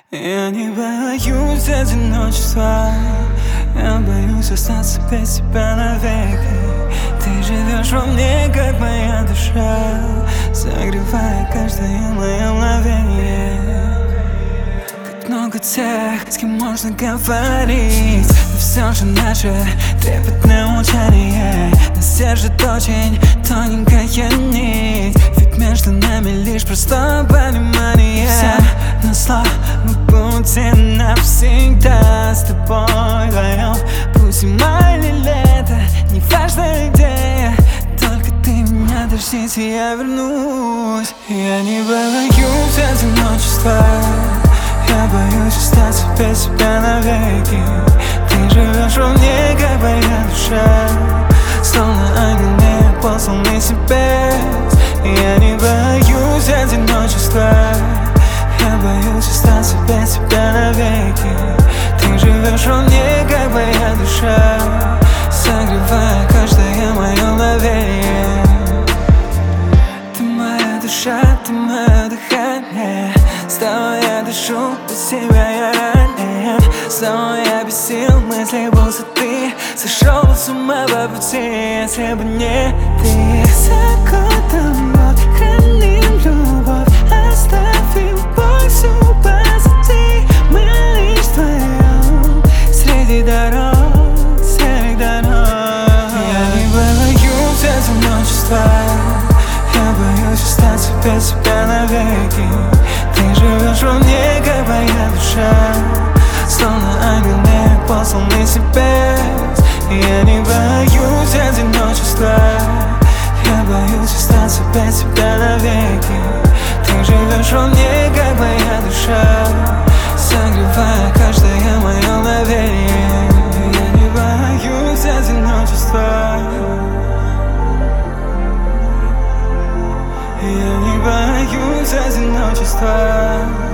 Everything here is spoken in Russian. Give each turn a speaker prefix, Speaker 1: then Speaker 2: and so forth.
Speaker 1: Я не боюсь одиночества, я боюсь остаться без тебя навеки. Ты живешь во мне, как моя душа, согревая каждое мое мгновение. Как много тех, с кем можно говорить, но все же наше трепетное молчание нас держит очень тоненькая нить, ведь между нами лишь простое понимание. Все назло мы будем навсегда с тобой вдвоем. Пусть зима или лето, не важна идея, только ты меня дождись, и я вернусь. Я не боюсь одиночества, я боюсь остаться без тебя навеки. Ты живешь во мне, как моя душа, словно ангел мне посланный с небес. Я не боюсь одиночества, я боюсь остаться без тебя навеки. Ты живешь во мне, как моя душа, согревая каждое мое мгновение. Ты моя душа, ты мое дыхание, с тобой я дышу, без тебя я ранен. Снова я без сил, мысли будто ты сошел с ума по пути, если бы не ты. За годом год храним любовь, оставим боль всю позади. Мы лишь вдвоем среди дорог, серых дорог. Я не боюсь одиночества, я боюсь остаться без тебя навеки. Ты живешь во мне, как моя душа, словно ангел мне посланный с небес. Я не боюсь одиночества, я боюсь остаться без тебя навеки. Ты живешь во мне, как моя душа, согревая каждое мое мгновение. Я не боюсь одиночества, я не боюсь одиночества.